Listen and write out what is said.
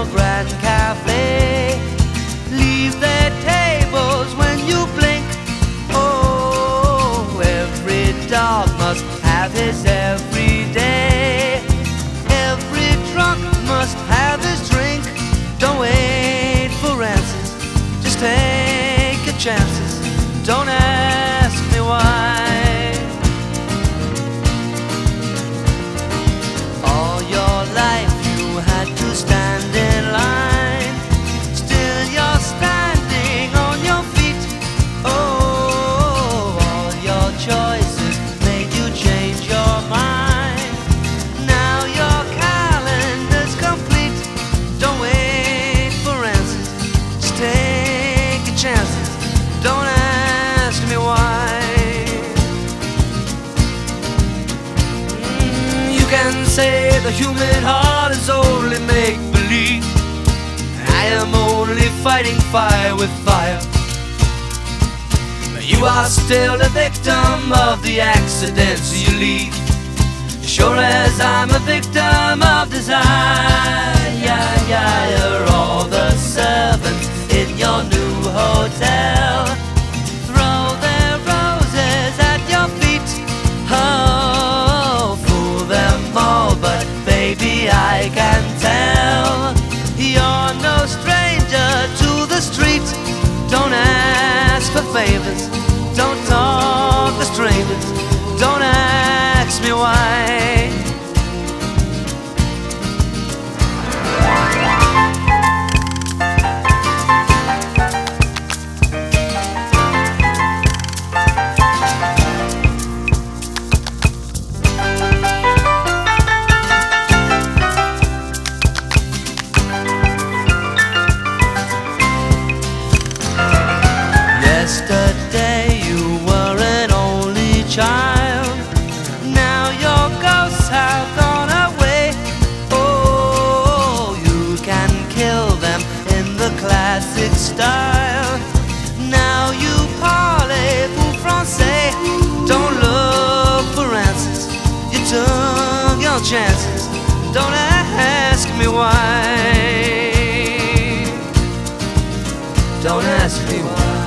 your grand cafe. Leave their tables when you blink. Oh, every dog must have his every day. Every drunk must have his drink. Don't wait for answers, just take your chances. Don't ask me why. All your life you had to stand in line. Still you're standing on your feet. Oh, all your choices made you change your mind. Now your calendar's complete. Don't wait for answers, just take your chances. Don't ask me why. You can say the human heart is only make-believe. I am only fighting fire with fire. But you are still the victim of the accidents you leave, sure as I'm a victim of desire. You're all the servants in your new hotel. Throw their roses at your feet. Oh, fool them all, but baby, I can tell you're no stranger to the street. Don't ask for favors, don't talk to strangers. Don't ask me why. Yesterday you were an only child. Now your ghosts have gone away. Oh, you can kill them in the classic style. Now you parlez-vous français. Don't look for answers, you took your chances. Don't ask me why. Don't ask me why.